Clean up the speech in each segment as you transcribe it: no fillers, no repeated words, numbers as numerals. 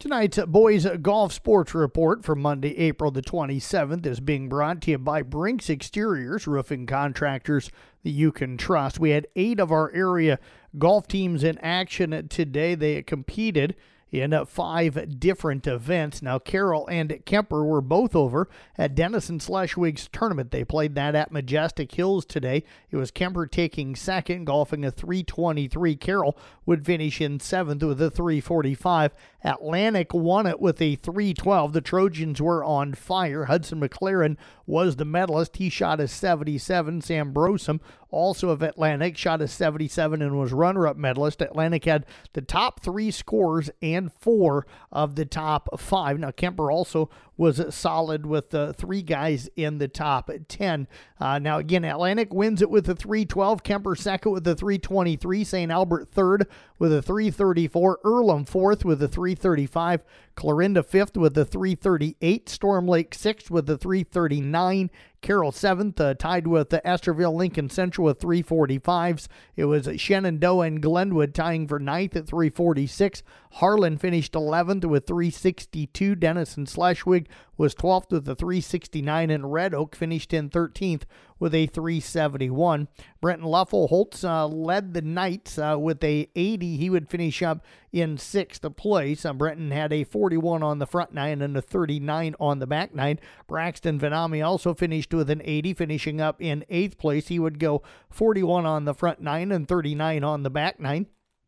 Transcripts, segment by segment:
Tonight's Boys Golf Sports Report for Monday, April the 27th is being brought to you by Brinks Exteriors, roofing contractors that you can trust. We had 8 of our area golf teams in action today. They competed in 5 different events. Now, Carroll and Kemper were both over at Denison Schleswig's tournament. They played that at Majestic Hills today. It was Kemper taking second, golfing a 323. Carroll would finish in 7th with a 345. Atlantic won it with a 312. The Trojans were on fire. Hudson McLaren was the medalist. He shot a 77. Sam Brosum, also of Atlantic, shot a 77 and was runner-up medalist. Atlantic had the top 3 scores and 4 of the top 5. Now, Kemper also was solid with 3 guys in the top 10. Now, again, Atlantic wins it with a 312. Kemper second with a 323. St. Albert third with a 334. Earlham fourth with a 335. Clarinda fifth with a 338. Storm Lake sixth with a 339. Carroll 7th, tied with Esterville Lincoln Central with 345s. It was Shenandoah and Glenwood tying for 9th at 346. Harlan finished 11th with 362. Denison Schleswig was 12th with a 369, and Red Oak finished in 13th with a 371. Brenton Luffelholtz led the Knights with a 80. He would finish up in 6th place. Brenton had a 41 on the front 9 and a 39 on the back 9. Braxton Vanami also finished with an 80, finishing up in 8th place. He would go 41 on the front 9 and 39 on the back 9.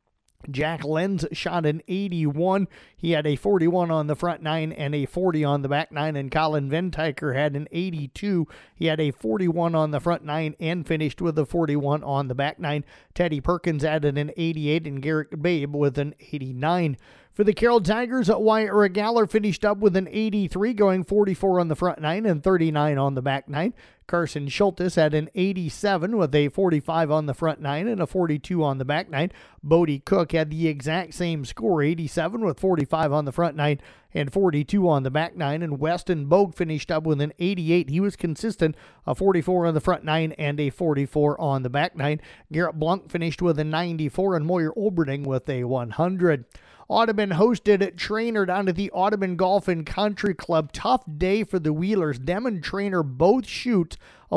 Jack Lenz shot an 81. He had a 41 on the front 9 and a 40 on the back 9. And Colin Ventiker had an 82. He had a 41 on the front 9 and finished with a 41 on the back 9. Teddy Perkins added an 88 and Garrett Babe with an 89. For the Carroll Tigers, Wyatt Regaller finished up with an 83, going 44 on the front 9 and 39 on the back 9. Carson Schultes had an 87 with a 45 on the front 9 and a 42 on the back 9. Bodie Cook had the exact same score, 87 with 45 on the front 9 and 42 on the back 9. And Weston Bogue finished up with an 88. He was consistent, a 44 on the front 9 and a 44 on the back 9. Garrett Blunk finished with a 94 and Moyer Olberding with a 100. Audubon hosted Trainer down at the Audubon Golf and Country Club. Tough day for the Wheelers. Them and Trainer both shoot a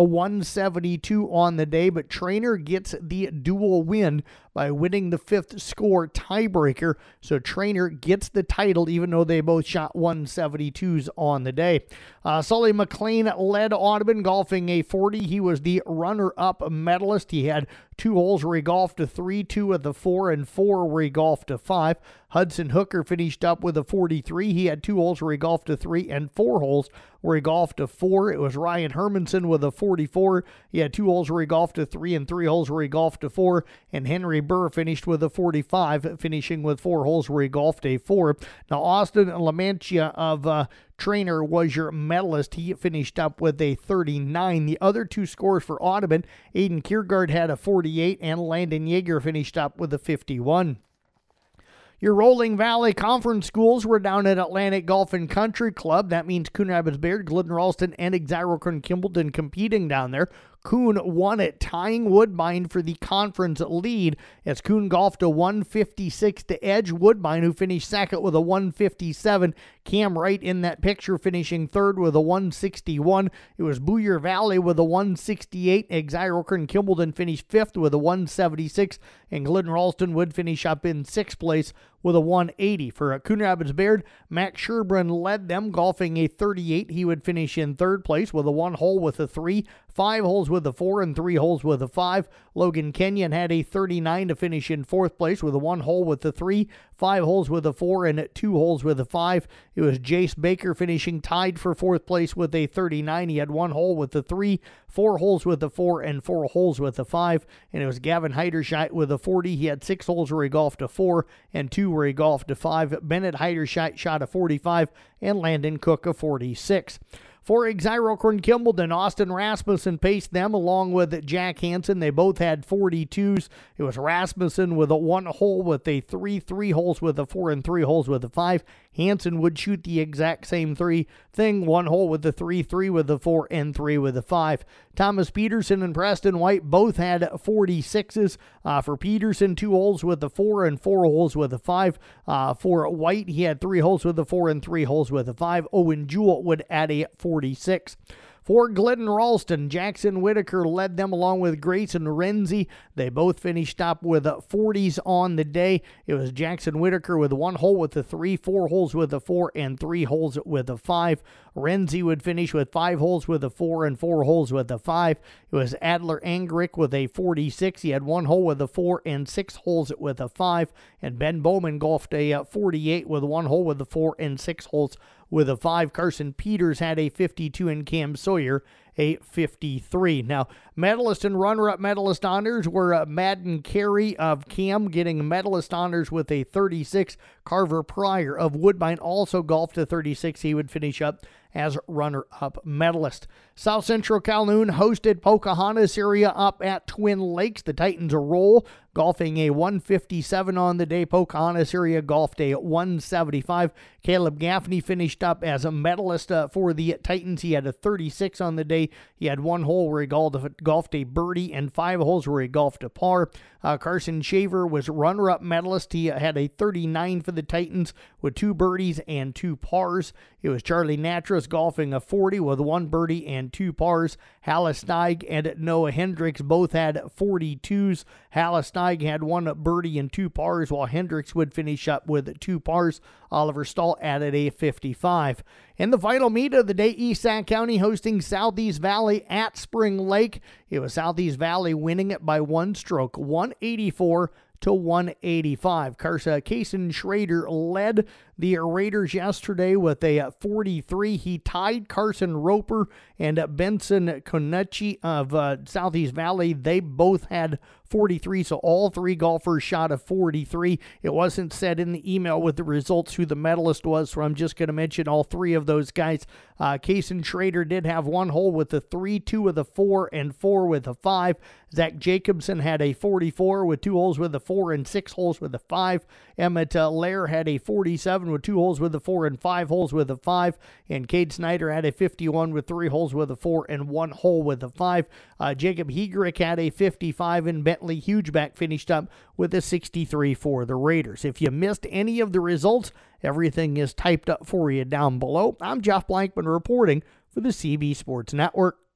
172 on the day, but Trainer gets the dual win by winning the 5th score tiebreaker. So Trainer gets the title even though they both shot 172s on the day. Sully McLean led Audubon golfing a 40. He was the runner-up medalist. He had 2 holes where he golfed a 3, 2 of the 4, and 4 where he golfed a 5. Hudson Hooker finished up with a 43. He had 2 holes where he golfed a 3 and 4 holes where he golfed a 4. It was Ryan Hermanson with a 44. He had 2 holes where he golfed a 3 and 3 holes where he golfed a 4. And Henry Burr finished with a 45, finishing with 4 holes where he golfed a 4. Now, Austin LaMantia of Trainer was your medalist. He finished up with a 39. The other 2 scores for Audubon, Aiden Kiergaard had a 48, and Landon Yeager finished up with a 51. Your Rolling Valley Conference schools were down at Atlantic Golf and Country Club. That means Coon Rapids Bayard, Glidden Ralston, and Exarocon Kimballton competing down there. Coon won it, tying Woodbine for the conference lead as Coon golfed a 156 to edge Woodbine, who finished second with a 157. Cam Wright in that picture finishing third with a 161. It was Booyer Valley with a 168. Exarocon Kimballton finished fifth with a 176. And Glidden Ralston would finish up in 6th place with a 180. For Coon Rapids Bayard, Max Sherbrun led them, golfing a 38. He would finish in 3rd place with a 1 hole with a 3, 5 holes with a 4, and 3 holes with a 5. Logan Kenyon had a 39 to finish in 4th place with a 1 hole with a 3, 5 holes with a 4, and 2 holes with a 5. It was Jace Baker finishing tied for 4th place with a 39. He had 1 hole with a 3, 4 holes with a 4, and 4 holes with a 5. And it was Gavin Heiderscheit with a 40. He had 6 holes where he golfed a 4 and 2 where he golfed a 5. Bennett Heiderscheit shot a 45 and Landon Cook a 46. For Xyrocorn Kimballton, Austin Rasmussen paced them along with Jack Hansen. They both had 42s. It was Rasmussen with a 1 hole with a 3, 3 holes with a 4, and 3 holes with a 5. Hansen would shoot the exact same 3 thing, 1 hole with a 3, 3 with a 4, and 3 with a 5. Thomas Peterson and Preston White both had 46s. For Peterson, 2 holes with a 4 and 4 holes with a 5. For White, he had 3 holes with a 4 and 3 holes with a 5. Owen Jewell would add a 46. For Glidden Ralston, Jackson Whitaker led them along with Grayson Renzi. They both finished up with 40s on the day. It was Jackson Whitaker with 1 hole with a 3, 4 holes with a 4, and 3 holes with a 5. Renzi would finish with 5 holes with a 4 and 4 holes with a 5. It was Adler Angrick with a 46. He had 1 hole with a 4 and 6 holes with a 5. And Ben Bowman golfed a 48 with 1 hole with a 4 and 6 holes with a 5. Carson Peters had a 52, and Cam Sawyer a 53. Now, medalist and runner-up medalist honors were Madden Carey of Cam getting medalist honors with a 36. Carver Pryor of Woodbine also golfed a 36. He would finish up as runner-up medalist. South Central Calhoun hosted Pocahontas area up at Twin Lakes. The Titans roll, golfing a 157 on the day. Pocahontas area golfed a 175. Caleb Gaffney finished up as a medalist for the Titans. He had a 36 on the day. He had 1 hole where he golfed a birdie and 5 holes where he golfed a par. Carson Shaver was runner-up medalist. He had a 39 for the Titans with 2 birdies and 2 pars. It was Charlie Natras golfing a 40 with 1 birdie and 2 pars. Hallis Steig and Noah Hendricks both had 42s. Hallis Steig had 1 birdie and 2 pars, while Hendricks would finish up with 2 pars. Oliver Stahl added a 55. In the final meet of the day, East Sac County hosting Southeast Valley at Spring Lake. It was Southeast Valley winning it by 1 stroke, 184 to 185. Kaysen Schrader led the Raiders yesterday with a 43. He tied Carson Roper and Benson Konucci of Southeast Valley. They both had 43, so all 3 golfers shot a 43. It wasn't said in the email with the results who the medalist was, so I'm just going to mention all 3 of those guys. Kaysen Schrader did have 1 hole with a 3, 2 with a 4, and 4 with a 5. Zach Jacobson had a 44 with 2 holes with a 4 and 6 holes with a 5. Emmett Lair had a 47 with 2 holes with a 4 and 5 holes with a 5. And Cade Snyder had a 51 with 3 holes with a 4 and 1 hole with a 5. Jacob Hegrick had a 55, and Bentley Hugeback finished up with a 63 for the Raiders. If you missed any of the results, everything is typed up for you down below. I'm Jeff Blankman reporting for the CB Sports Network.